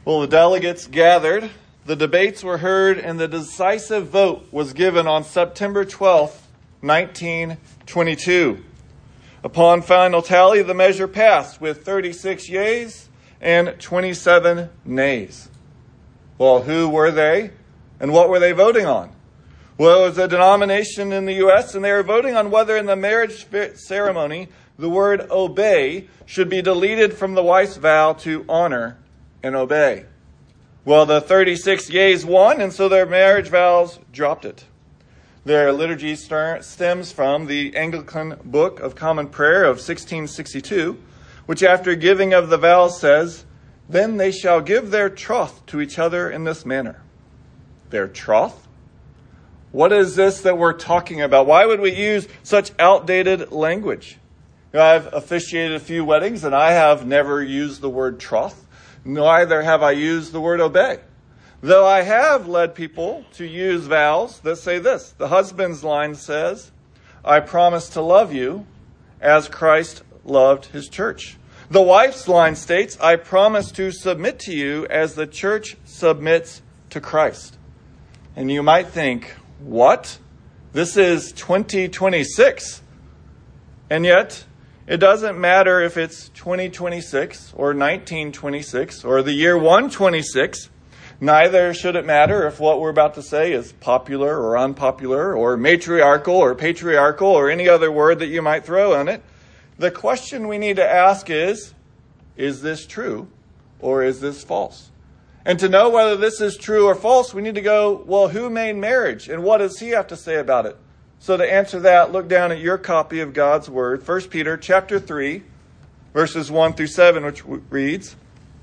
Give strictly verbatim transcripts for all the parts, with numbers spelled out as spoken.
Well, the delegates gathered, the debates were heard, and the decisive vote was given on September twelfth, nineteen twenty-two. Upon final tally, the measure passed with thirty-six yeas and twenty-seven nays. Well, who were they, and what were they voting on? Well, it was a denomination in the U S, and they were voting on whether in the marriage ceremony the word obey should be deleted from the wife's vow to honor and obey. Well, the thirty-six yeas won, and so their marriage vows dropped it. Their liturgy stems from the Anglican Book of Common Prayer of sixteen sixty-two, which after giving of the vows says, "Then they shall give their troth to each other in this manner." Their troth? What is this that we're talking about? Why would we use such outdated language? You know, I've officiated a few weddings, and I have never used the word troth. Neither have I used the word obey. Though I have led people to use vows that say this. The husband's line says, "I promise to love you as Christ loved his church." The wife's line states, "I promise to submit to you as the church submits to Christ." And you might think, what? This is twenty twenty-six. And yet, it doesn't matter if it's twenty twenty-six or nineteen twenty-six or the year one twenty-six. Neither should it matter if what we're about to say is popular or unpopular or matriarchal or patriarchal or any other word that you might throw on it. The question we need to ask is, is this true or is this false? And to know whether this is true or false, we need to go, well, who made marriage and what does he have to say about it? So to answer that, look down at your copy of God's Word, First Peter chapter three, verses one through seven, which reads,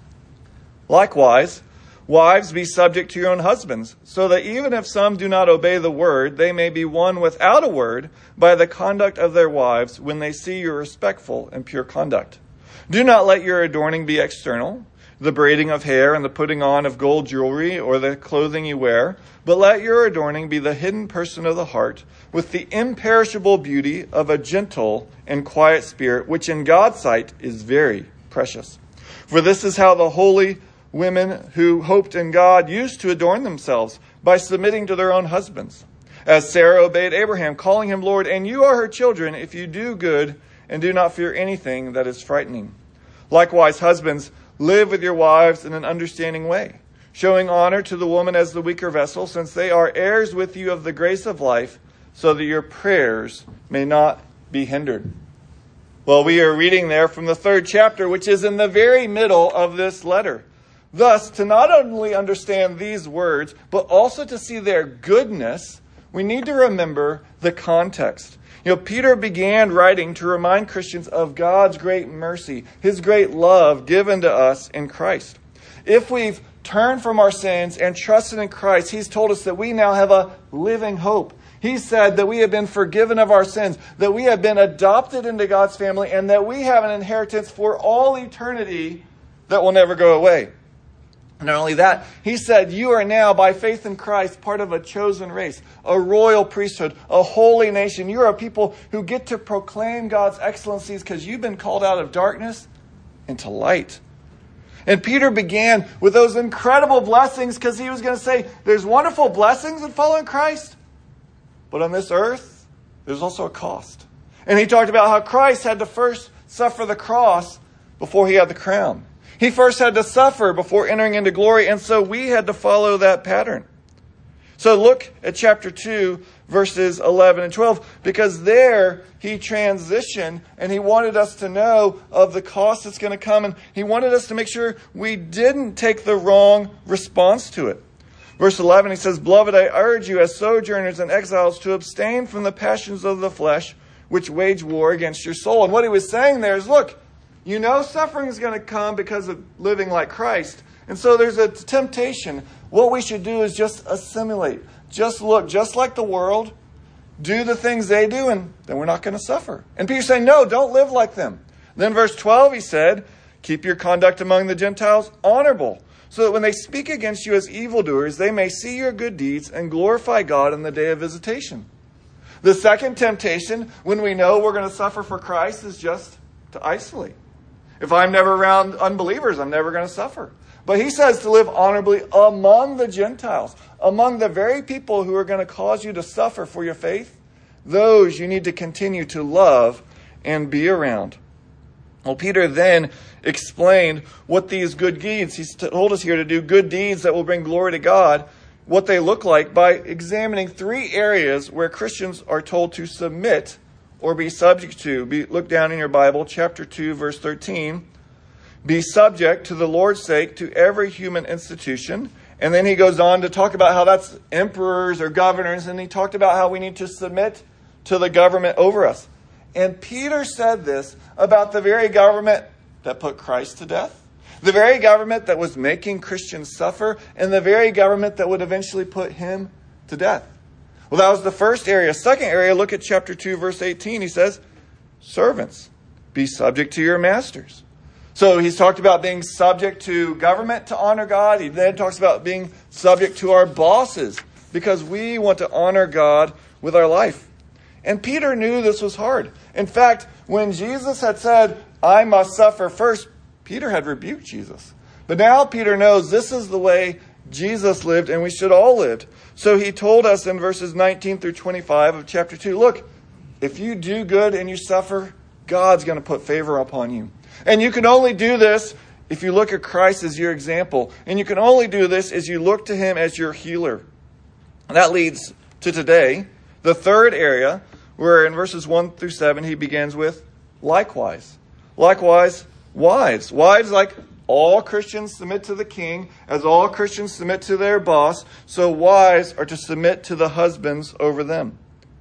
"Likewise, wives, be subject to your own husbands, so that even if some do not obey the word, they may be won without a word by the conduct of their wives when they see your respectful and pure conduct. Do not let your adorning be external, the braiding of hair and the putting on of gold jewelry or the clothing you wear, but let your adorning be the hidden person of the heart, with the imperishable beauty of a gentle and quiet spirit, which in God's sight is very precious. For this is how the holy women who hoped in God used to adorn themselves, by submitting to their own husbands. As Sarah obeyed Abraham, calling him Lord, and you are her children if you do good and do not fear anything that is frightening. Likewise, husbands, live with your wives in an understanding way, showing honor to the woman as the weaker vessel, since they are heirs with you of the grace of life, so that your prayers may not be hindered." Well, we are reading there from the third chapter, which is in the very middle of this letter. Thus, to not only understand these words, but also to see their goodness, we need to remember the context. You know, Peter began writing to remind Christians of God's great mercy, his great love given to us in Christ. If we've turned from our sins and trusted in Christ, he's told us that we now have a living hope. He said that we have been forgiven of our sins, that we have been adopted into God's family, and that we have an inheritance for all eternity that will never go away. Not only that, he said, you are now, by faith in Christ, part of a chosen race, a royal priesthood, a holy nation. You are a people who get to proclaim God's excellencies because you've been called out of darkness into light. And Peter began with those incredible blessings because he was going to say, there's wonderful blessings in following Christ, but on this earth, there's also a cost. And he talked about how Christ had to first suffer the cross before he had the crown. He first had to suffer before entering into glory, and so we had to follow that pattern. So look at chapter two, verses eleven and twelve, because there he transitioned and he wanted us to know of the cost that's going to come, and he wanted us to make sure we didn't take the wrong response to it. Verse eleven, he says, "Beloved, I urge you as sojourners and exiles to abstain from the passions of the flesh, which wage war against your soul." And what he was saying there is, look, you know suffering is going to come because of living like Christ. And so there's a temptation. What we should do is just assimilate. Just look, just like the world. Do the things they do, and then we're not going to suffer. And Peter's saying, no, don't live like them. Then verse twelve, he said, "Keep your conduct among the Gentiles honorable, so that when they speak against you as evildoers, they may see your good deeds and glorify God in the day of visitation." The second temptation, when we know we're going to suffer for Christ, is just to isolate. If I'm never around unbelievers, I'm never going to suffer. But he says to live honorably among the Gentiles, among the very people who are going to cause you to suffer for your faith. Those you need to continue to love and be around. Well, Peter then explained what these good deeds, he's told us here to do good deeds that will bring glory to God, what they look like by examining three areas where Christians are told to submit or be subject to. Be, look down in your Bible, chapter two, verse thirteen. Be subject to the Lord's sake to every human institution. And then he goes on to talk about how that's emperors or governors. And he talked about how we need to submit to the government over us. And Peter said this about the very government that put Christ to death, the very government that was making Christians suffer, and the very government that would eventually put him to death. Well, that was the first area. Second area, look at chapter two, verse eighteen. He says, servants, be subject to your masters. So he's talked about being subject to government to honor God. He then talks about being subject to our bosses because we want to honor God with our life. And Peter knew this was hard. In fact, when Jesus had said, I must suffer first, Peter had rebuked Jesus. But now Peter knows this is the way Jesus lived and we should all live. So he told us in verses nineteen through twenty-five of chapter two, look, if you do good and you suffer, God's going to put favor upon you. And you can only do this if you look at Christ as your example. And you can only do this as you look to him as your healer. And that leads to today, the third area, where in verses one through seven, he begins with likewise. Likewise, wives. Wives, like all Christians, submit to the king, as all Christians submit to their boss. So wives are to submit to the husbands over them.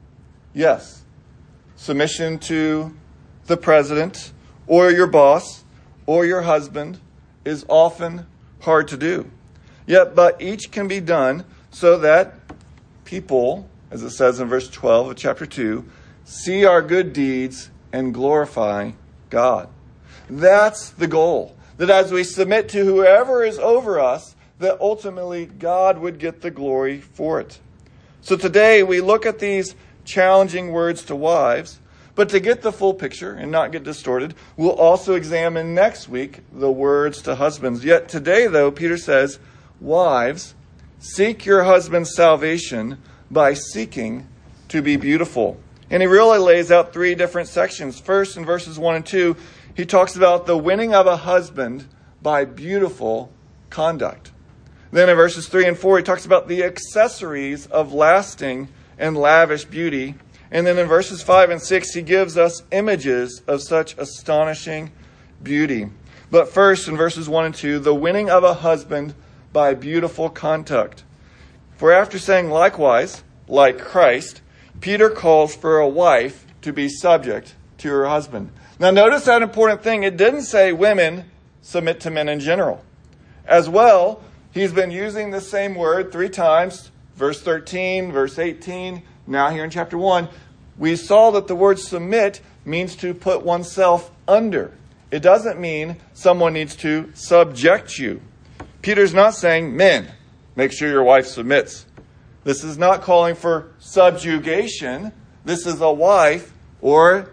Yes, submission to the president or your boss or your husband is often hard to do. Yet, but each can be done so that people, as it says in verse twelve of chapter two, see our good deeds and glorify God. That's the goal. That as we submit to whoever is over us, that ultimately God would get the glory for it. So today we look at these challenging words to wives, but to get the full picture and not get distorted, we'll also examine next week the words to husbands. Yet today, though, Peter says, wives, seek your husband's salvation by seeking to be beautiful. And he really lays out three different sections. First, in verses one and two, he talks about the winning of a husband by beautiful conduct. Then in verses three and four, he talks about the accessories of lasting and lavish beauty. And then in verses five and six, he gives us images of such astonishing beauty. But first, in verses one and two, the winning of a husband by beautiful conduct. For after saying likewise, like Christ, Peter calls for a wife to be subject to her husband. Now notice that important thing. It didn't say women submit to men in general. As well, he's been using the same word three times. Verse thirteen, verse eighteen, now here in chapter one. We saw that the word submit means to put oneself under. It doesn't mean someone needs to subject you. Peter's not saying, men, make sure your wife submits. This is not calling for subjugation. This is a wife or,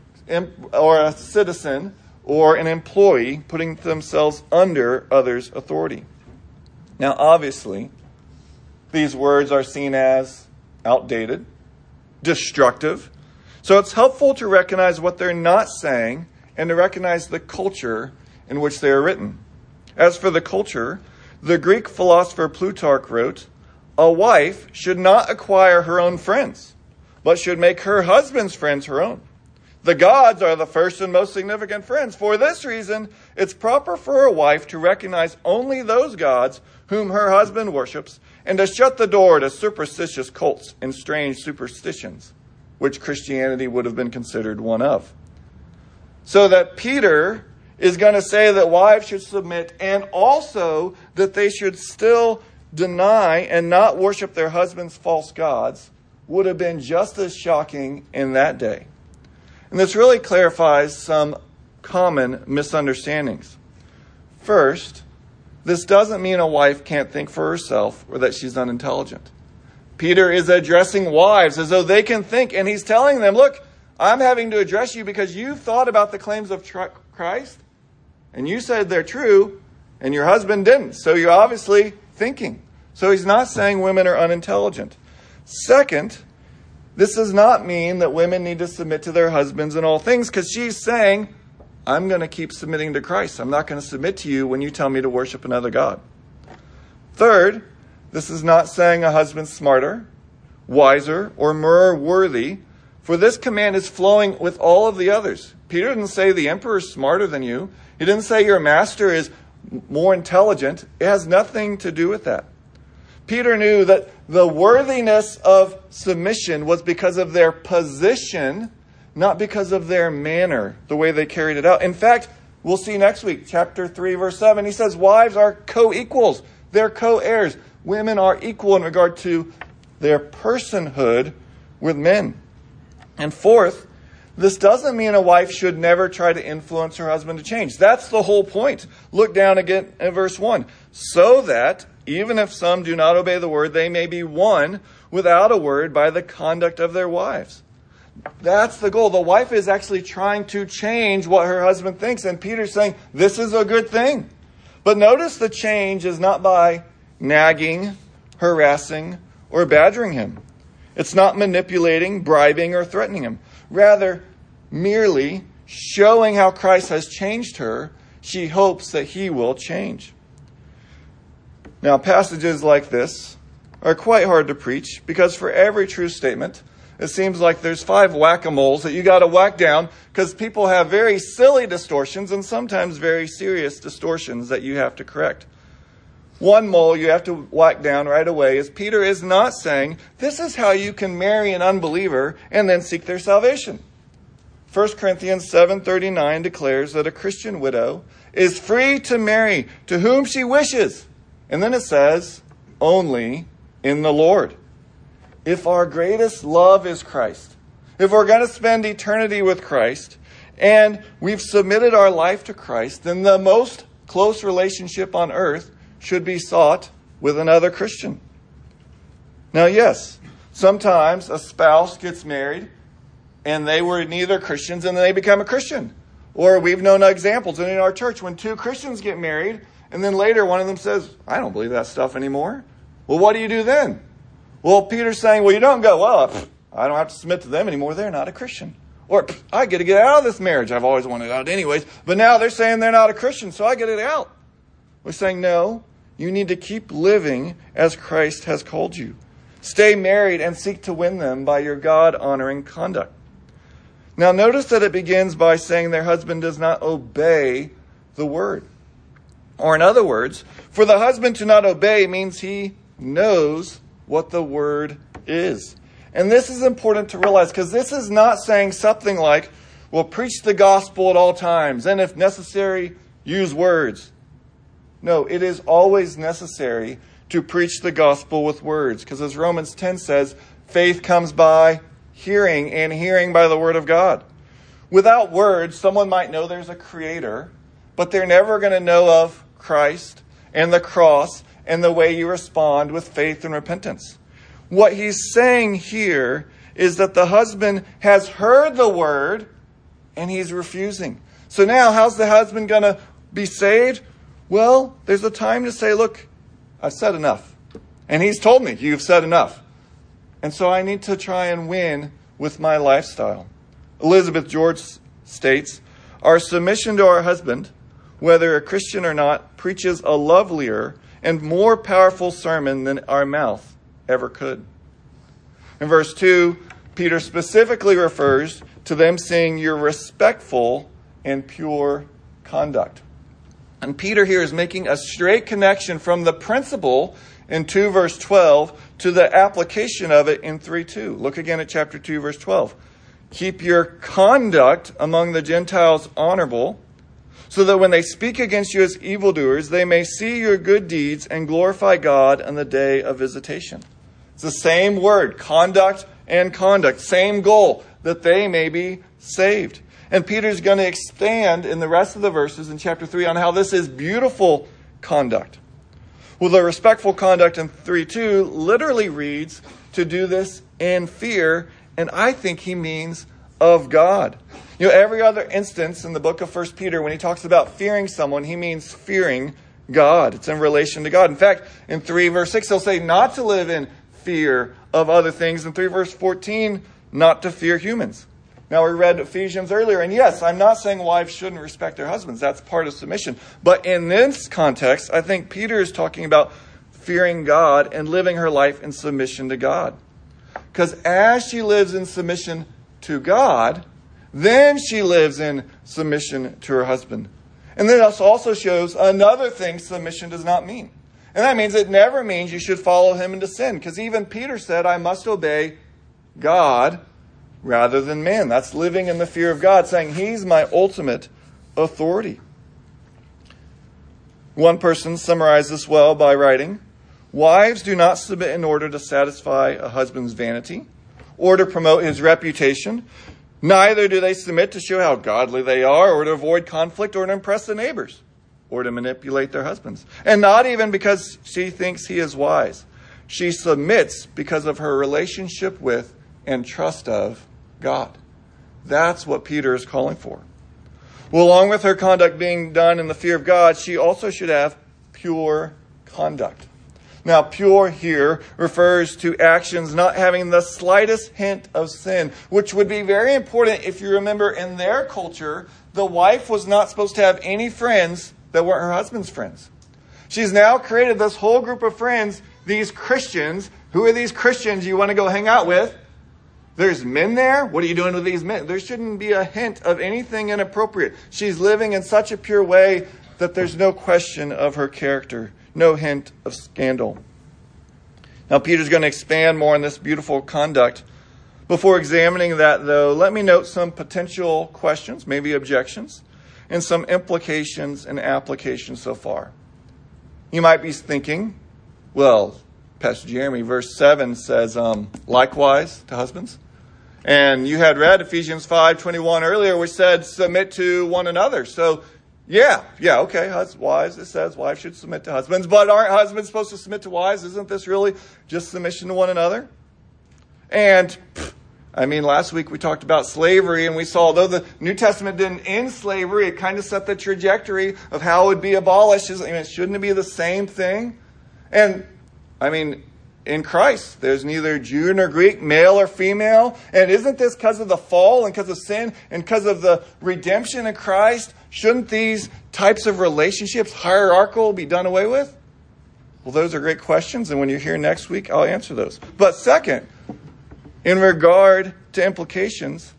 or a citizen or an employee putting themselves under others' authority. Now, obviously, these words are seen as outdated, destructive. So it's helpful to recognize what they're not saying and to recognize the culture in which they are written. As for the culture, the Greek philosopher Plutarch wrote, a wife should not acquire her own friends, but should make her husband's friends her own. The gods are the first and most significant friends. For this reason, it's proper for a wife to recognize only those gods whom her husband worships, and to shut the door to superstitious cults and strange superstitions, which Christianity would have been considered one of. So that Peter is going to say that wives should submit, and also that they should still deny and not worship their husband's false gods, would have been just as shocking in that day. And this really clarifies some common misunderstandings. First, this doesn't mean a wife can't think for herself or that she's unintelligent. Peter is addressing wives as though they can think, and he's telling them, look, I'm having to address you because you've thought about the claims of Christ, And you said they're true, and your husband didn't. So you're obviously thinking. So he's not saying women are unintelligent. Second, this does not mean that women need to submit to their husbands in all things, because she's saying, I'm going to keep submitting to Christ. I'm not going to submit to you when you tell me to worship another God. Third, this is not saying a husband's smarter, wiser, or more worthy, for this command is flowing with all of the others. Peter didn't say the emperor is smarter than you. He didn't say your master is more intelligent. It has nothing to do with that. Peter knew that the worthiness of submission was because of their position, not because of their manner, the way they carried it out. In fact, we'll see next week, chapter three, verse seven, he says wives are co-equals. They're co-heirs. Women are equal in regard to their personhood with men. And fourth, this doesn't mean a wife should never try to influence her husband to change. That's the whole point. Look down again at verse one. So that, even if some do not obey the word, they may be won without a word by the conduct of their wives. That's the goal. The wife is actually trying to change what her husband thinks. And Peter's saying, this is a good thing. But notice the change is not by nagging, harassing, or badgering him. It's not manipulating, bribing, or threatening him. Rather, merely showing how Christ has changed her, she hopes that he will change. Now, passages like this are quite hard to preach because for every true statement, it seems like there's five whack-a-moles that you got to whack down because people have very silly distortions and sometimes very serious distortions that you have to correct. One mole you have to whack down right away is Peter is not saying this is how you can marry an unbeliever and then seek their salvation. First Corinthians seven thirty-nine declares that a Christian widow is free to marry to whom she wishes. And then it says, only in the Lord. If our greatest love is Christ, if we're going to spend eternity with Christ, and we've submitted our life to Christ, then the most close relationship on earth should be sought with another Christian. Now, yes, sometimes a spouse gets married and they were neither Christians and then they become a Christian. Or we've known examples in our church when two Christians get married and then later one of them says, I don't believe that stuff anymore. Well, what do you do then? Well, Peter's saying, well, you don't go, well, pff, I don't have to submit to them anymore. They're not a Christian. Or pff, I get to get out of this marriage. I've always wanted out anyways. But now they're saying they're not a Christian, so I get it out. We're saying, no, you need to keep living as Christ has called you. Stay married and seek to win them by your God-honoring conduct. Now, notice that it begins by saying their husband does not obey the word. Or in other words, for the husband to not obey means he knows what the word is. And this is important to realize because this is not saying something like, well, preach the gospel at all times, and if necessary, use words. No, it is always necessary to preach the gospel with words. Because as Romans ten says, faith comes by hearing, and hearing by the word of God. Without words, someone might know there's a creator, but they're never going to know of Christ and the cross and the way you respond with faith and repentance. What he's saying here is that the husband has heard the word and he's refusing. So now, how's the husband going to be saved? Well, there's a time to say, look, I've said enough. And he's told me, you've said enough. And so I need to try and win with my lifestyle. Elizabeth George states, our submission to our husband, whether a Christian or not, preaches a lovelier and more powerful sermon than our mouth ever could. In verse two, Peter specifically refers to them seeing your respectful and pure conduct. And Peter here is making a straight connection from the principle in two verse twelve to the application of it in three two. Look again at chapter two verse twelve. Keep your conduct among the Gentiles honorable, so that when they speak against you as evildoers, they may see your good deeds and glorify God on the day of visitation. It's the same word, conduct and conduct. Same goal, that they may be saved. And Peter's going to expand in the rest of the verses in chapter three on how this is beautiful conduct. Well, the respectful conduct in three two literally reads to do this in fear, and I think he means of God. You know, every other instance in the book of First Peter, when he talks about fearing someone, he means fearing God. It's in relation to God. In fact, in three verse six, he'll say not to live in fear of other things. In three verse fourteen, not to fear humans. Now, we read Ephesians earlier, and yes, I'm not saying wives shouldn't respect their husbands. That's part of submission. But in this context, I think Peter is talking about fearing God and living her life in submission to God. Because as she lives in submission to God, then she lives in submission to her husband. And then this also shows another thing submission does not mean. And that means it never means you should follow him into sin. Because even Peter said, I must obey God rather than man. That's living in the fear of God, saying he's my ultimate authority. One person summarized this well by writing, wives do not submit in order to satisfy a husband's vanity or to promote his reputation. Neither do they submit to show how godly they are or to avoid conflict or to impress the neighbors or to manipulate their husbands. And not even because she thinks he is wise. She submits because of her relationship with and trust of God. That's what Peter is calling for. Well, along with her conduct being done in the fear of God, she also should have pure conduct. Now, pure here refers to actions not having the slightest hint of sin, which would be very important if you remember in their culture, the wife was not supposed to have any friends that weren't her husband's friends. She's now created this whole group of friends, these Christians. Who are these Christians you want to go hang out with? There's men there. What are you doing with these men? There shouldn't be a hint of anything inappropriate. She's living in such a pure way that there's no question of her character. No hint of scandal. Now, Peter's going to expand more on this beautiful conduct. Before examining that, though, let me note some potential questions, maybe objections, and some implications and applications so far. You might be thinking, well, Pastor Jeremy, verse seven says, um, likewise to husbands. And you had read Ephesians five twenty-one earlier, which said, submit to one another. So, yeah, yeah, okay, wives, it says wives should submit to husbands. But aren't husbands supposed to submit to wives? Isn't this really just submission to one another? And, I mean, last week we talked about slavery, and we saw, although the New Testament didn't end slavery, it kind of set the trajectory of how it would be abolished. I mean, shouldn't it be the same thing? And, I mean, in Christ, there's neither Jew nor Greek, male or female. And isn't this because of the fall and because of sin and because of the redemption in Christ? Shouldn't these types of relationships, hierarchical, be done away with? Well, those are great questions. And when you're here next week, I'll answer those. But second, in regard to implications,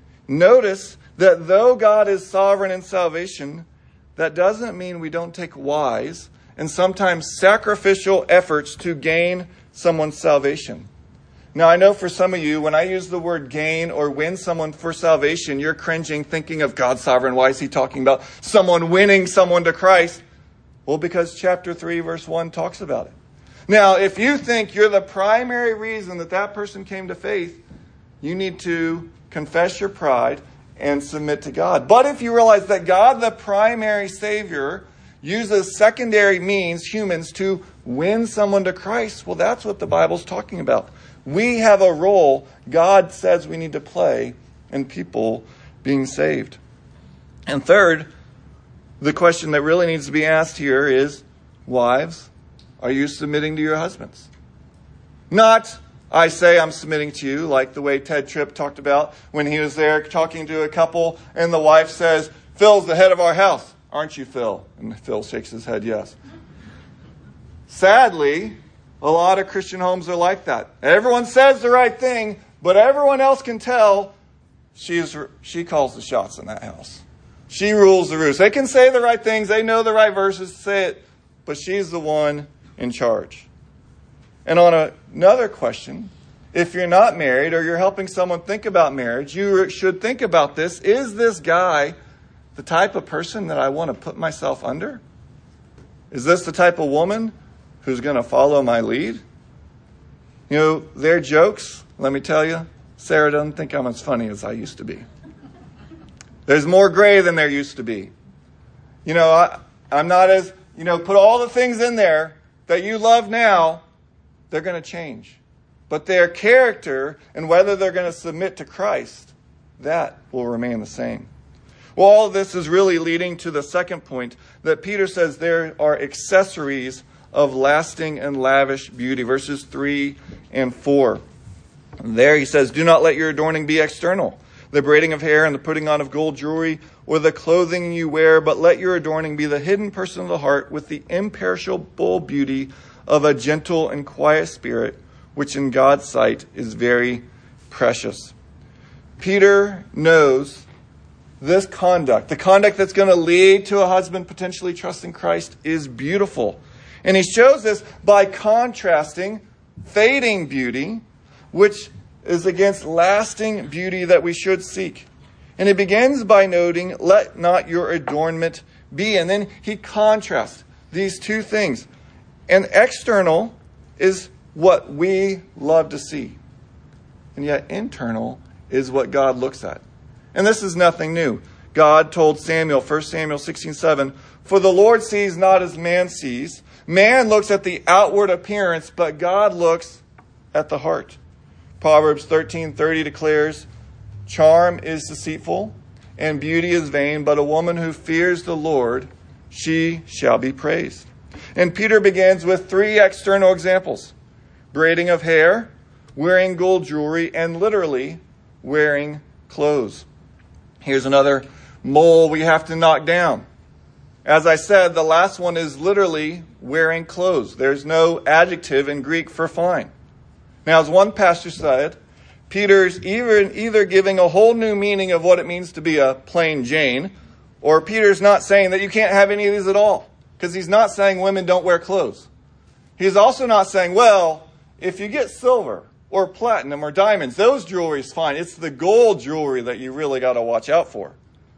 notice that though God is sovereign in salvation, that doesn't mean we don't take wise and sometimes sacrificial efforts to gain someone's salvation. Now, I know for some of you, when I use the word gain or win someone for salvation, you're cringing, thinking of God's sovereign. Why is he talking about someone winning someone to Christ? Well, because chapter three, verse one talks about it. Now, if you think you're the primary reason that that person came to faith, you need to confess your pride and submit to God. But if you realize that God, the primary Savior, uses secondary means, humans, to win someone to Christ, well, that's what the Bible's talking about. We have a role God says we need to play in people being saved. And third, the question that really needs to be asked here is, wives, are you submitting to your husbands? Not, I say I'm submitting to you, like the way Ted Tripp talked about when he was there talking to a couple, and the wife says, Phil's the head of our house. Aren't you, Phil? And Phil shakes his head, yes. Sadly, a lot of Christian homes are like that. Everyone says the right thing, but everyone else can tell she's, she calls the shots in that house. She rules the roost. They can say the right things. They know the right verses to say it, but she's the one in charge. And on a, another question, if you're not married or you're helping someone think about marriage, you should think about this. Is this guy the type of person that I want to put myself under? Is this the type of woman who's going to follow my lead? You know, their jokes, let me tell you, Sarah doesn't think I'm as funny as I used to be. There's more gray than there used to be. You know, I, I'm not as, you know, put all the things in there that you love now, they're going to change. But their character and whether they're going to submit to Christ that will remain the same. Well, all of this is really leading to the second point, that Peter says there are accessories of lasting and lavish beauty. Verses three and four. And there he says, do not let your adorning be external, the braiding of hair and the putting on of gold jewelry, or the clothing you wear, but let your adorning be the hidden person of the heart with the imperishable beauty of a gentle and quiet spirit, which in God's sight is very precious. Peter knows this conduct, the conduct that's going to lead to a husband potentially trusting Christ, is beautiful. And he shows this by contrasting fading beauty, which is against lasting beauty that we should seek. And he begins by noting, let not your adornment be. And then he contrasts these two things. And external is what we love to see. And yet internal is what God looks at. And this is nothing new. God told Samuel, First Samuel sixteen seven, for the Lord sees not as man sees. Man looks at the outward appearance, but God looks at the heart. Proverbs thirteen thirty declares, charm is deceitful and beauty is vain, but a woman who fears the Lord, she shall be praised. And Peter begins with three external examples: braiding of hair, wearing gold jewelry, and literally wearing clothes. Here's another mole we have to knock down. As I said, the last one is literally wearing clothes. There's no adjective in Greek for fine. Now, as one pastor said, Peter's either, either giving a whole new meaning of what it means to be a plain Jane, or Peter's not saying that you can't have any of these at all, because he's not saying women don't wear clothes. He's also not saying, well, if you get silver or platinum or diamonds, those jewelry is fine. It's the gold jewelry that you really got to watch out for.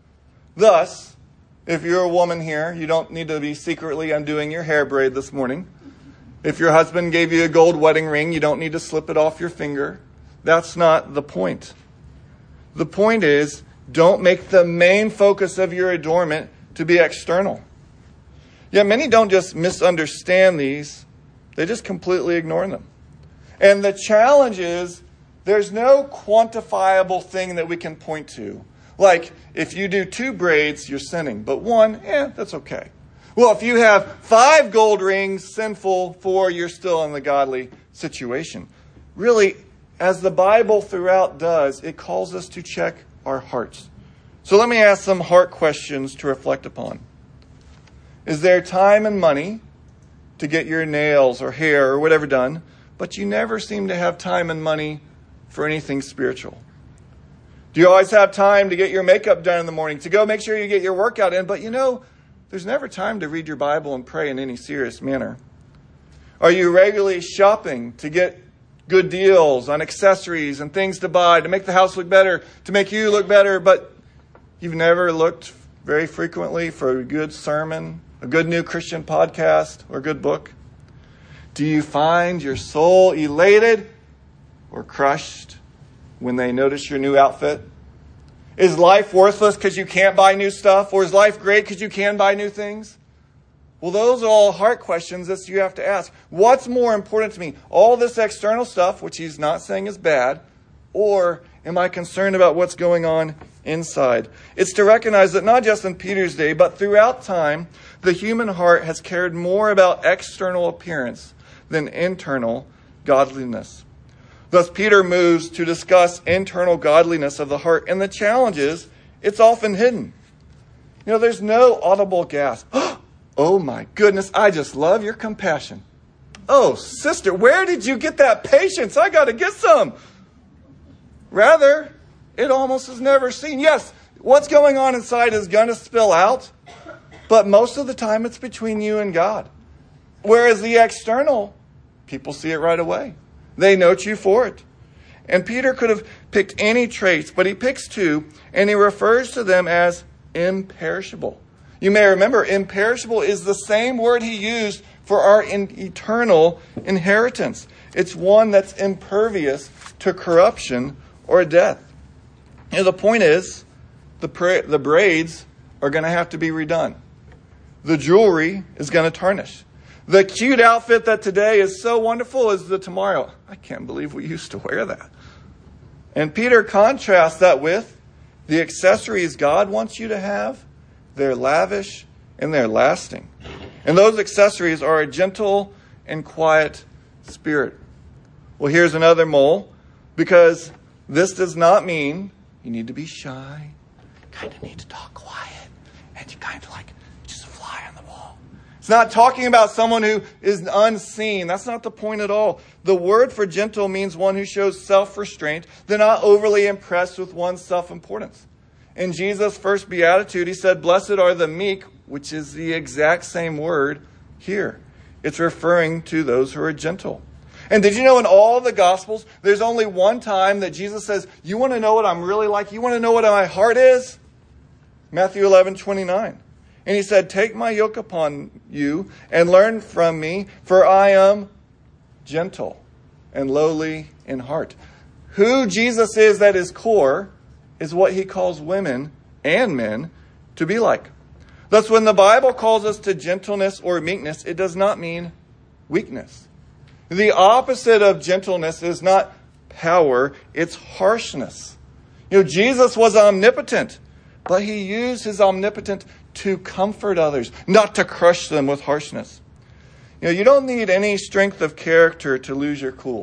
Thus, if you're a woman here, you don't need to be secretly undoing your hair braid this morning. If your husband gave you a gold wedding ring, you don't need to slip it off your finger. That's not the point. The point is, don't make the main focus of your adornment to be external. Yet many don't just misunderstand these, they just completely ignore them. And the challenge is, there's no quantifiable thing that we can point to. Like, if you do two braids, you're sinning. But one, eh, that's okay. Well, if you have five gold rings, sinful. Four, you're still in the godly situation. Really, as the Bible throughout does, it calls us to check our hearts. So let me ask some heart questions to reflect upon. Is there time and money to get your nails or hair or whatever done, but you never seem to have time and money for anything spiritual? Do you always have time to get your makeup done in the morning, to go make sure you get your workout in, but you know, there's never time to read your Bible and pray in any serious manner? Are you regularly shopping to get good deals on accessories and things to buy to make the house look better, to make you look better, but you've never looked very frequently for a good sermon, a good new Christian podcast, or a good book? Do you find your soul elated or crushed when they notice your new outfit? Is life worthless because you can't buy new stuff? Or is life great because you can buy new things? Well, those are all heart questions that you have to ask. What's more important to me? All this external stuff, which he's not saying is bad, or am I concerned about what's going on inside? It's to recognize that not just in Peter's day, but throughout time, the human heart has cared more about external appearance than internal godliness. Thus, Peter moves to discuss internal godliness of the heart. And the challenge is, it's often hidden. You know, there's no audible gasp. Oh my goodness, I just love your compassion. Oh, sister, where did you get that patience? I got to get some. Rather, it almost is never seen. Yes, what's going on inside is going to spill out, but most of the time it's between you and God. Whereas the external, people see it right away. They note you for it. And Peter could have picked any traits, but he picks two, and he refers to them as imperishable. You may remember, imperishable is the same word he used for our in eternal inheritance. It's one that's impervious to corruption or death. You know, the point is, the, pra- the braids are going to have to be redone. The jewelry is going to tarnish. The cute outfit that today is so wonderful is the tomorrow. I can't believe we used to wear that. And Peter contrasts that with The accessories God wants you to have, they're lavish and they're lasting. And those accessories are a gentle and quiet spirit. Well, here's another mole, because this does not mean you need to be shy, kind of need to talk quiet, and you kind of like just fly on the wall. It's not talking about someone who is unseen. That's not the point at all. The word for gentle means one who shows self-restraint. They're not overly impressed with one's self-importance. In Jesus' first beatitude, he said, "Blessed are the meek," which is the exact same word here. It's referring to those who are gentle. And did you know in all the Gospels, there's only one time that Jesus says, "You want to know what I'm really like? You want to know what my heart is?" Matthew eleven twenty-nine. And he said, "Take my yoke upon you and learn from me, for I am gentle and lowly in heart." Who Jesus is at his core is what he calls women and men to be like. Thus, when the Bible calls us to gentleness or meekness, it does not mean weakness. The opposite of gentleness is not power, it's harshness. You know, Jesus was omnipotent, but he used his omnipotence to comfort others, not to crush them with harshness. You know, you don't need any strength of character to lose your cool,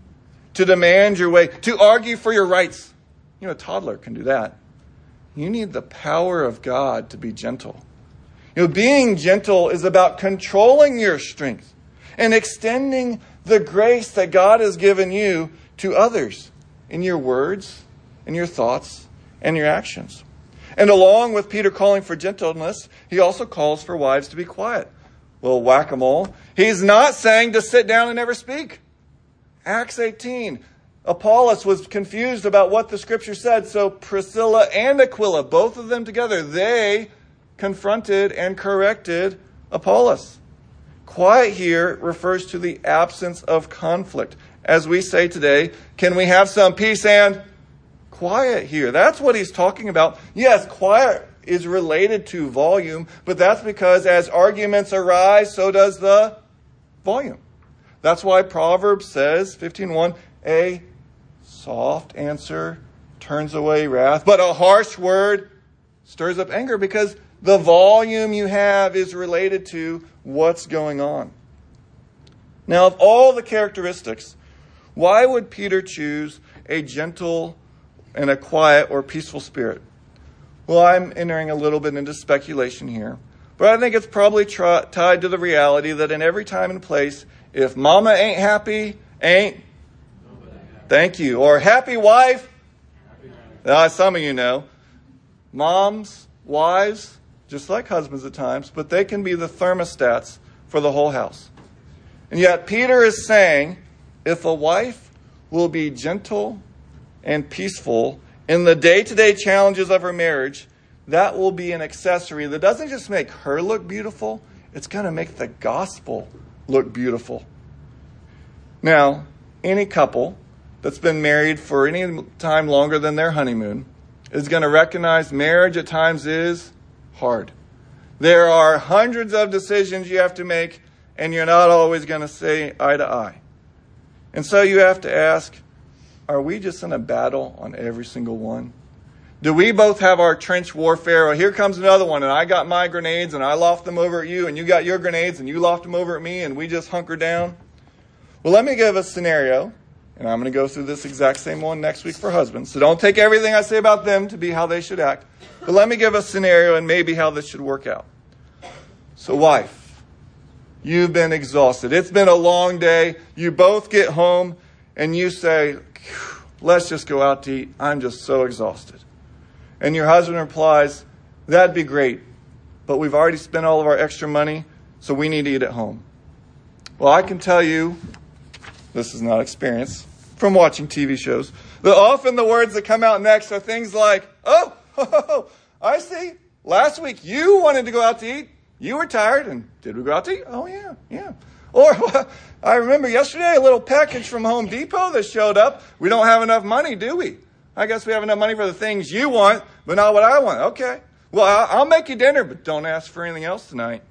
to demand your way, to argue for your rights. You know, a toddler can do that. You need the power of God to be gentle. You know, being gentle is about controlling your strength and extending the grace that God has given you to others in your words, in your thoughts, and your actions. And along with Peter calling for gentleness, he also calls for wives to be quiet. Well, whack-a-mole. He's not saying to sit down and never speak. Acts eighteen. Apollos was confused about what the scripture said, so Priscilla and Aquila, both of them together, they confronted and corrected Apollos. Quiet here refers to the absence of conflict. As we say today, can we have some peace and quiet here? That's what he's talking about. Yes, quiet is related to volume, but that's because as arguments arise, so does the volume. That's why Proverbs says, fifteen one, a soft answer turns away wrath, but a harsh word stirs up anger, because the volume you have is related to what's going on. Now, of all the characteristics, why would Peter choose a gentle and a quiet or peaceful spirit? Well, I'm entering a little bit into speculation here, but I think it's probably tra- tied to the reality that in every time and place, if mama ain't happy, ain't thank you, or happy wife, uh, some of you know, moms, wives, just like husbands at times, but they can be the thermostats for the whole house. And yet Peter is saying, if a wife will be gentle and peaceful in the day-to-day challenges of her marriage, that will be an accessory that doesn't just make her look beautiful, it's going to make the gospel look beautiful. Now, any couple that's been married for any time longer than their honeymoon is going to recognize marriage at times is hard. There are hundreds of decisions you have to make, and you're not always going to say eye to eye. And so you have to ask, are we just in a battle on every single one? Do we both have our trench warfare? Well, here comes another one, and I got my grenades, and I loft them over at you, and you got your grenades, and you loft them over at me, and we just hunker down? Well, let me give a scenario, and I'm going to go through this exact same one next week for husbands. So don't take everything I say about them to be how they should act. But let me give a scenario and maybe how this should work out. So wife, you've been exhausted. It's been a long day. You both get home and you say, let's just go out to eat. I'm just so exhausted. And your husband replies, that'd be great, but we've already spent all of our extra money, so we need to eat at home. Well, I can tell you, this is not experience from watching T V shows, that often the words that come out next are things like, oh, ho, ho, ho, I see. Last week you wanted to go out to eat. You were tired, and did we go out to eat? Oh, yeah, yeah. Or I remember yesterday a little package from Home Depot that showed up. We don't have enough money, do we? I guess we have enough money for the things you want, but not what I want. Okay. Well, I'll make you dinner, but don't ask for anything else tonight.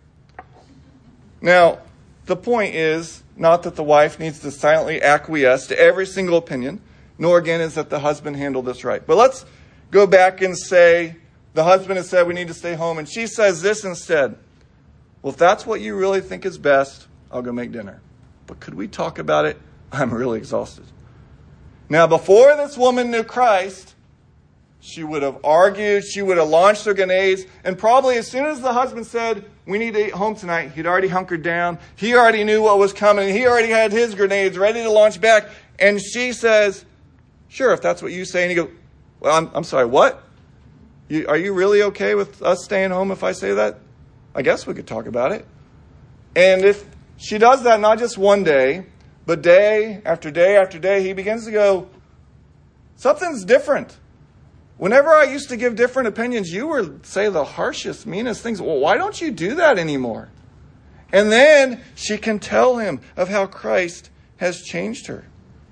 Now, the point is not that the wife needs to silently acquiesce to every single opinion, nor again is that the husband handled this right. But let's go back and say, the husband has said we need to stay home, and she says this instead. Well, if that's what you really think is best, I'll go make dinner. But could we talk about it? I'm really exhausted. Now, before this woman knew Christ, she would have argued, she would have launched her grenades, and probably as soon as the husband said, we need to eat home tonight, he'd already hunkered down. He already knew what was coming. He already had his grenades ready to launch back. And she says, sure, if that's what you say. And he goes, well, I'm, I'm sorry, what? You, are you really okay with us staying home if I say that? I guess we could talk about it. And if she does that not just one day, but day after day after day, he begins to go, something's different. Whenever I used to give different opinions, you would say the harshest, meanest things. Well, why don't you do that anymore? And then she can tell him of how Christ has changed her.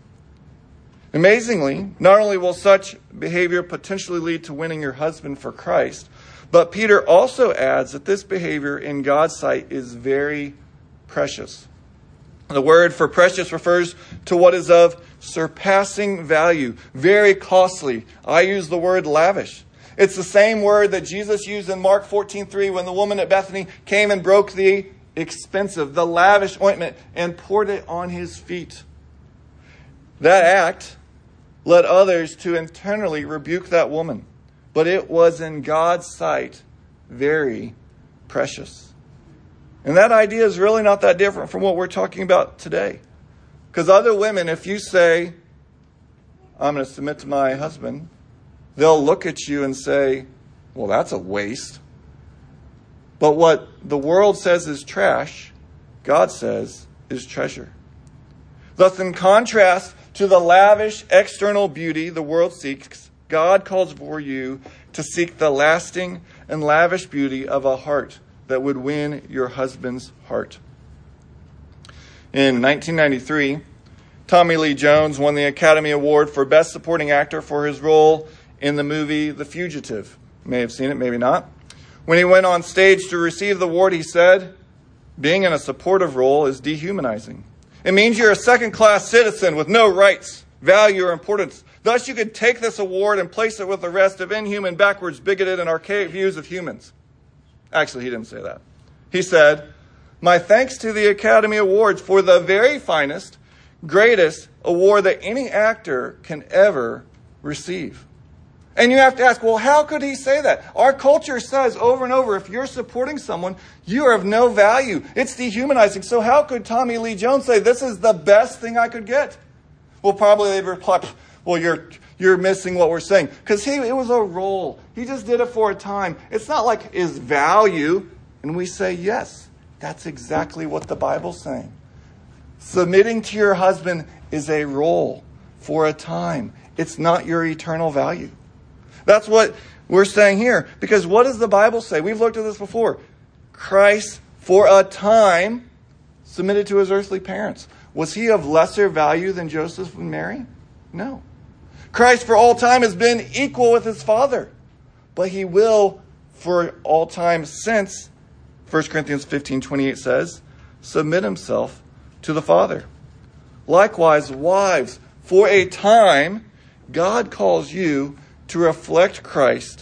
Amazingly, not only will such behavior potentially lead to winning your husband for Christ, but Peter also adds that this behavior in God's sight is very precious. The word for precious refers to what is of surpassing value, very costly. I use the word lavish. It's the same word that Jesus used in Mark fourteen three when the woman at Bethany came and broke the expensive, the lavish ointment and poured it on his feet. That act led others to internally rebuke that woman, but it was in God's sight very precious. And that idea is really not that different from what we're talking about today. Because other women, if you say, I'm going to submit to my husband, they'll look at you and say, well, that's a waste. But what the world says is trash, God says is treasure. Thus, in contrast to the lavish external beauty the world seeks, God calls for you to seek the lasting and lavish beauty of a heart that would win your husband's heart. In nineteen ninety-three, Tommy Lee Jones won the Academy Award for Best Supporting Actor for his role in the movie The Fugitive. You may have seen it, maybe not. When he went on stage to receive the award, he said, being in a supportive role is dehumanizing. It means you're a second-class citizen with no rights, value, or importance. Thus, you could take this award and place it with the rest of inhuman, backwards, bigoted, and archaic views of humans. Actually, he didn't say that. He said, my thanks to the Academy Awards for the very finest, greatest award that any actor can ever receive. And you have to ask, well, how could he say that? Our culture says over and over, if you're supporting someone, you are of no value. It's dehumanizing. So how could Tommy Lee Jones say, this is the best thing I could get? Well, probably they'd reply, well, you're you're missing what we're saying. Because he it was a role. He just did it for a time. It's not like his value. And we say, yes, that's exactly what the Bible's saying. Submitting to your husband is a role for a time. It's not your eternal value. That's what we're saying here. Because what does the Bible say? We've looked at this before. Christ, for a time, submitted to his earthly parents. Was he of lesser value than Joseph and Mary? No. Christ for all time has been equal with his Father. But he will for all time since, First Corinthians fifteen twenty-eight says, submit himself to the Father. Likewise, wives, for a time, God calls you to reflect Christ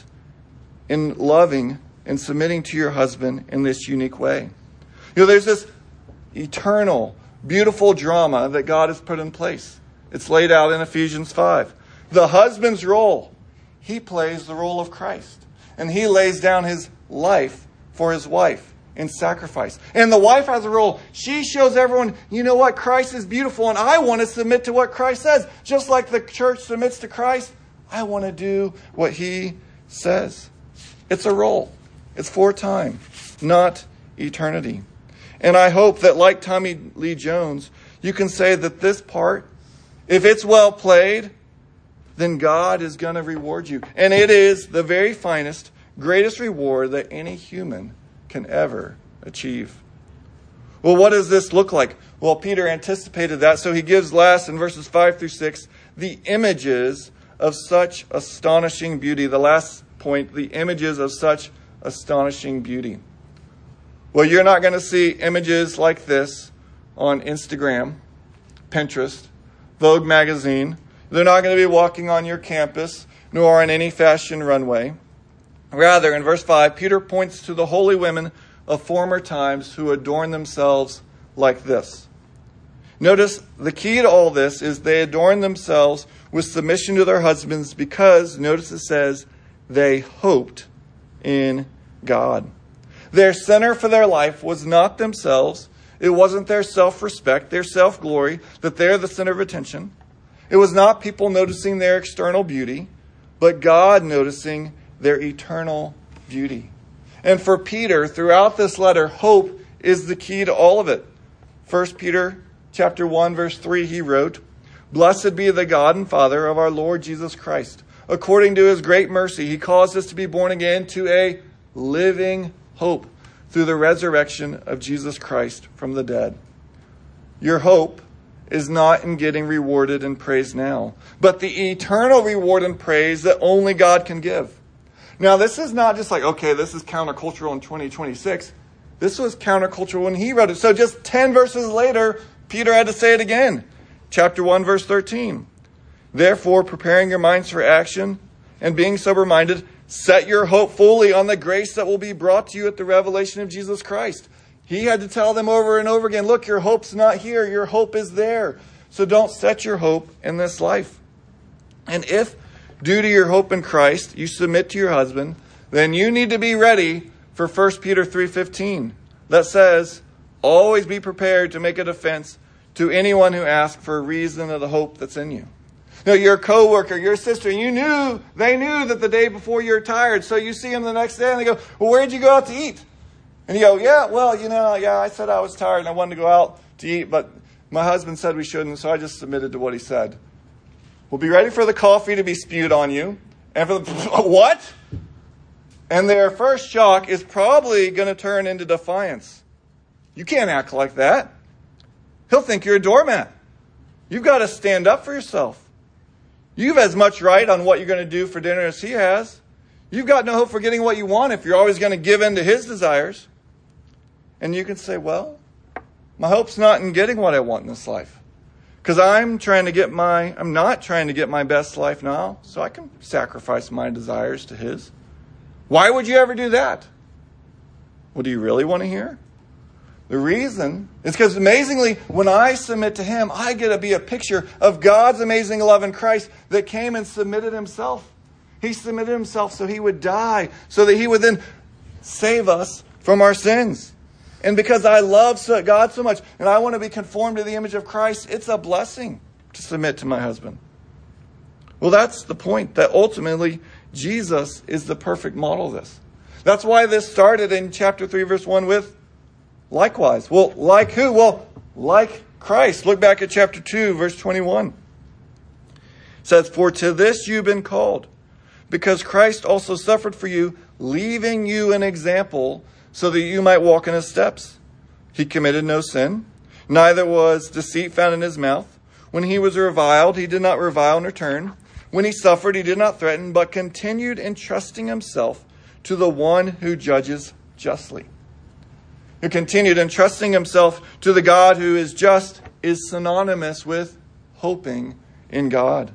in loving and submitting to your husband in this unique way. You know, there's this eternal, beautiful drama that God has put in place. It's laid out in Ephesians five. The husband's role, he plays the role of Christ. And he lays down his life for his wife in sacrifice. And the wife has a role. She shows everyone, you know what, Christ is beautiful and I want to submit to what Christ says. Just like the church submits to Christ, I want to do what he says. It's a role. It's for time, not eternity. And I hope that like Tommy Lee Jones, you can say that this part, if it's well played, then God is going to reward you. And it is the very finest, greatest reward that any human can ever achieve. Well, what does this look like? Well, Peter anticipated that, so he gives last in verses five through six the images of such astonishing beauty. The last point, the images of such astonishing beauty. Well, you're not going to see images like this on Instagram, Pinterest, Vogue magazine. They're not going to be walking on your campus. nor on any fashion runway. Rather, in verse five, Peter points to the holy women of former times who adorn themselves like this. Notice the key to all this is they adorn themselves with submission to their husbands because, notice it says, they hoped in God. Their center for their life was not themselves. It wasn't their self-respect, their self-glory, that they're the center of attention. It was not people noticing their external beauty, but God noticing their eternal beauty. And for Peter, throughout this letter, hope is the key to all of it. First Peter chapter one, verse three, he wrote, "Blessed be the God and Father of our Lord Jesus Christ. According to his great mercy, he caused us to be born again to a living hope through the resurrection of Jesus Christ from the dead." Your hope is not in getting rewarded and praised now, but the eternal reward and praise that only God can give. Now, this is not just like, okay, this is countercultural in twenty twenty-six. This was countercultural when he wrote it. So just ten verses later, Peter had to say it again. Chapter one, verse thirteen. "Therefore, preparing your minds for action and being sober-minded, set your hope fully on the grace that will be brought to you at the revelation of Jesus Christ." He had to tell them over and over again, look, your hope's not here. Your hope is there. So don't set your hope in this life. And if, due to your hope in Christ, you submit to your husband, then you need to be ready for First Peter three fifteen. That says, "Always be prepared to make a defense to anyone who asks for a reason of the hope that's in you." You know, your coworker, your sister, you knew, they knew that the day before you're tired. So you see them the next day and they go, "Well, where'd you go out to eat?" And you go, "Yeah, well, you know, yeah, I said I was tired and I wanted to go out to eat, but my husband said we shouldn't, so I just submitted to what he said." We'll be ready for the coffee to be spewed on you. And for the, what? And their first shock is probably going to turn into defiance. You can't act like that. He'll think you're a doormat. You've got to stand up for yourself. You've as much right on what you're going to do for dinner as he has. You've got no hope for getting what you want if you're always going to give in to his desires. And you can say, well, my hope's not in getting what I want in this life. Because I'm trying to get my, I'm not trying to get my best life now, so I can sacrifice my desires to his. Why would you ever do that? Well, do you really want to hear? The reason is because amazingly, when I submit to him, I get to be a picture of God's amazing love in Christ that came and submitted himself. He submitted himself so he would die, so that he would then save us from our sins. And because I love God so much and I want to be conformed to the image of Christ, it's a blessing to submit to my husband. Well, that's the point, that ultimately Jesus is the perfect model of this. That's why this started in chapter three, verse one with likewise. Well, like who? Well, like Christ. Look back at chapter two, verse twenty-one. It says, "For to this you've been called, because Christ also suffered for you, leaving you an example so that you might walk in his steps. He committed no sin, neither was deceit found in his mouth. When he was reviled, he did not revile in return. When he suffered, he did not threaten, but continued entrusting himself to the one who judges justly." Who continued entrusting himself to the God who is just is synonymous with hoping in God.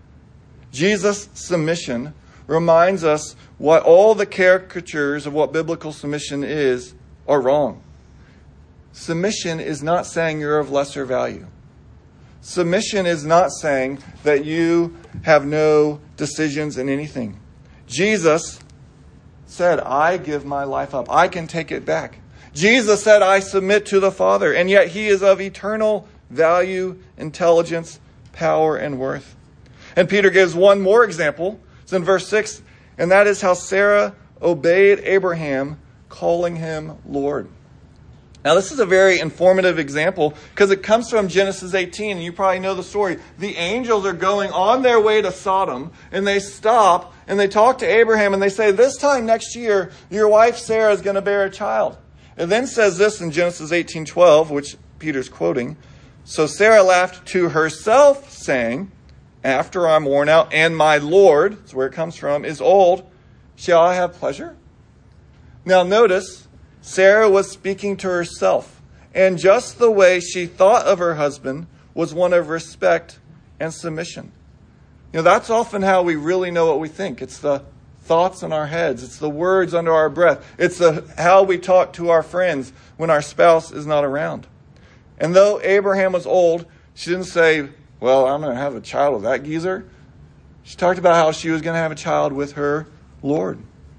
Jesus' submission reminds us what all the caricatures of what biblical submission is are wrong. Submission is not saying you're of lesser value. Submission is not saying that you have no decisions in anything. Jesus said, "I give my life up. I can take it back." Jesus said, "I submit to the Father," and yet he is of eternal value, intelligence, power, and worth. And Peter gives one more example. It's in verse six, and that is how Sarah obeyed Abraham, calling him Lord. Now, this is a very informative example because it comes from Genesis eighteen, and you probably know the story. The angels are going on their way to Sodom, and they stop, and they talk to Abraham, and they say, "This time next year, your wife Sarah is going to bear a child." It then says this in Genesis eighteen twelve, which Peter's quoting. "So Sarah laughed to herself, saying, 'After I'm worn out, and my Lord,'" that's where it comes from, "'is old, shall I have pleasure?'" Now notice, Sarah was speaking to herself. And just the way she thought of her husband was one of respect and submission. You know, that's often how we really know what we think. It's the thoughts in our heads. It's the words under our breath. It's the how we talk to our friends when our spouse is not around. And though Abraham was old, she didn't say, well, I'm going to have a child with that geezer. She talked about how she was going to have a child with her Lord.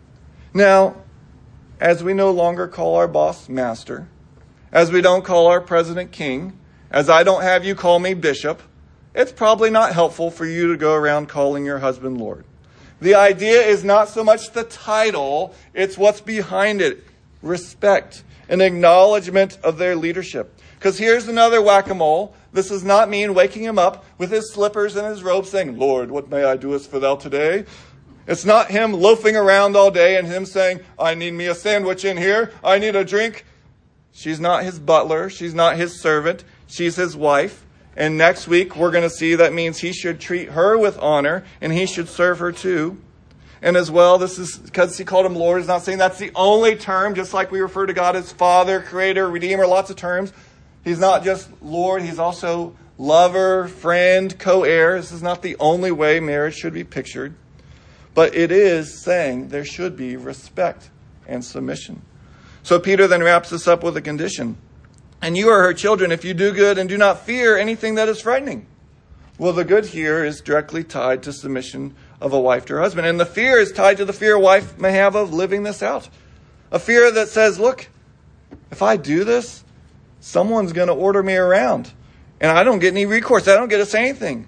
Now, as we no longer call our boss master, as we don't call our president king, as I don't have you call me bishop, it's probably not helpful for you to go around calling your husband Lord. The idea is not so much the title, it's what's behind it. Respect, an acknowledgement of their leadership. Because here's another whack-a-mole. This does not mean waking him up with his slippers and his robe saying, Lord, what may I do for thou today? It's not him loafing around all day and him saying, I need me a sandwich in here. I need a drink. She's not his butler. She's not his servant. She's his wife. And next week, we're going to see that means he should treat her with honor and he should serve her too. And as well, this is because he called him Lord, is not saying that's the only term, just like we refer to God as Father, Creator, Redeemer, lots of terms. He's not just Lord, he's also lover, friend, co-heir. This is not the only way marriage should be pictured. But it is saying there should be respect and submission. So Peter then wraps this up with a condition. And you are her children if you do good and do not fear anything that is frightening. Well, the good here is directly tied to submission of a wife to her husband. And the fear is tied to the fear a wife may have of living this out. A fear that says, look, if I do this, someone's going to order me around. And I don't get any recourse. I don't get to say anything.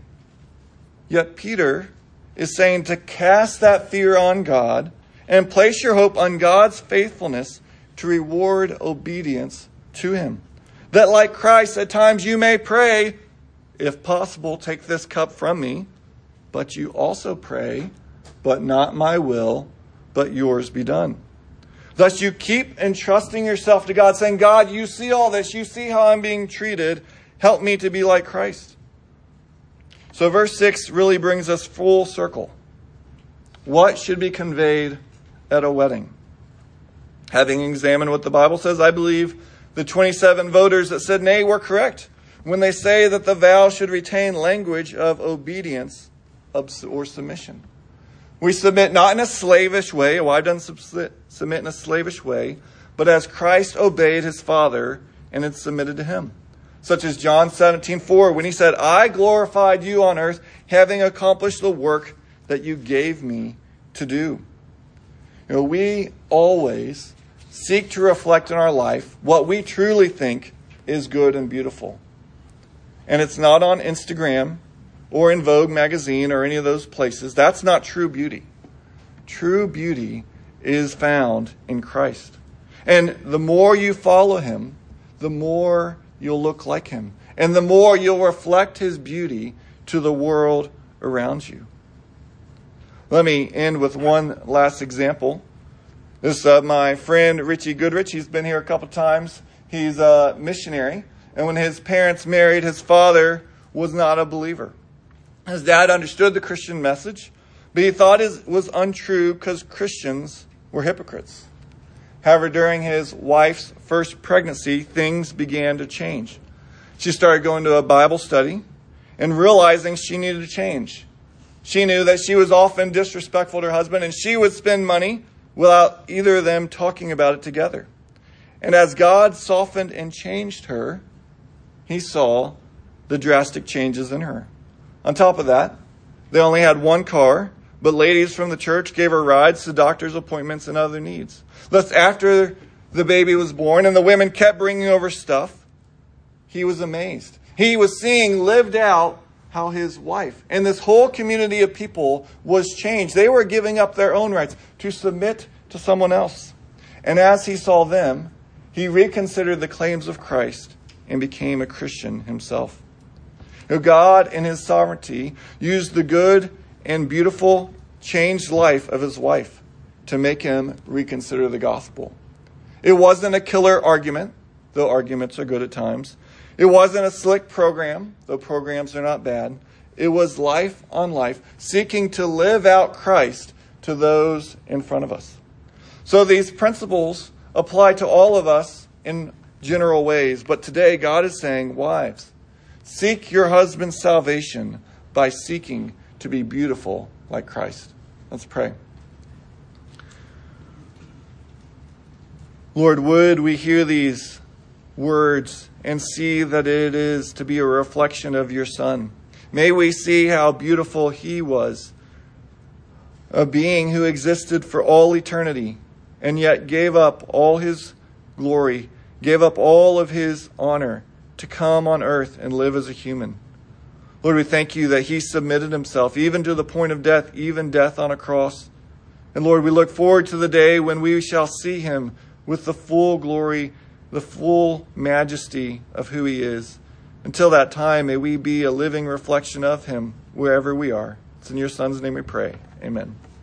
Yet Peter is saying to cast that fear on God and place your hope on God's faithfulness to reward obedience to him. That like Christ, at times you may pray, if possible, take this cup from me. But you also pray, but not my will, but yours be done. Thus you keep entrusting yourself to God, saying, God, you see all this. You see how I'm being treated. Help me to be like Christ. So verse six really brings us full circle. What should be conveyed at a wedding? Having examined what the Bible says, I believe the twenty-seven voters that said nay were correct when they say that the vow should retain language of obedience or submission. We submit not in a slavish way. Well, I've done submit in a slavish way, but as Christ obeyed his Father and had submitted to him. Such as John seventeen four, when he said, I glorified you on earth, having accomplished the work that you gave me to do. You know, we always seek to reflect in our life what we truly think is good and beautiful. And it's not on Instagram or in Vogue magazine or any of those places. That's not true beauty. True beauty is found in Christ. And the more you follow him, the more you'll look like him. And the more you'll reflect his beauty to the world around you. Let me end with one last example. This is uh, my friend Richie Goodrich. He's been here a couple times. He's a missionary. And when his parents married, his father was not a believer. His dad understood the Christian message, but he thought it was untrue because Christians were hypocrites. However, during his wife's first pregnancy, things began to change. She started going to a Bible study and realizing she needed to change. She knew that she was often disrespectful to her husband, and she would spend money without either of them talking about it together. And as God softened and changed her, he saw the drastic changes in her. On top of that, they only had one car, but ladies from the church gave her rides to doctor's appointments and other needs. Thus, after the baby was born and the women kept bringing over stuff, he was amazed. He was seeing lived out how his wife and this whole community of people was changed. They were giving up their own rights to submit to someone else. And as he saw them, he reconsidered the claims of Christ and became a Christian himself. Now, God, in his sovereignty, used the good and beautiful changed life of his wife to make him reconsider the gospel. It wasn't a killer argument, though arguments are good at times. It wasn't a slick program, though programs are not bad. It was life on life, seeking to live out Christ to those in front of us. So these principles apply to all of us in general ways. But today, God is saying, wives, seek your husband's salvation by seeking to be beautiful like Christ. Let's pray. Lord, would we hear these words and see that it is to be a reflection of your Son. May we see how beautiful he was, a being who existed for all eternity and yet gave up all his glory, gave up all of his honor to come on earth and live as a human. Lord, we thank you that he submitted himself even to the point of death, even death on a cross. And Lord, we look forward to the day when we shall see him with the full glory, the full majesty of who he is. Until that time, may we be a living reflection of him wherever we are. It's in your Son's name we pray. Amen.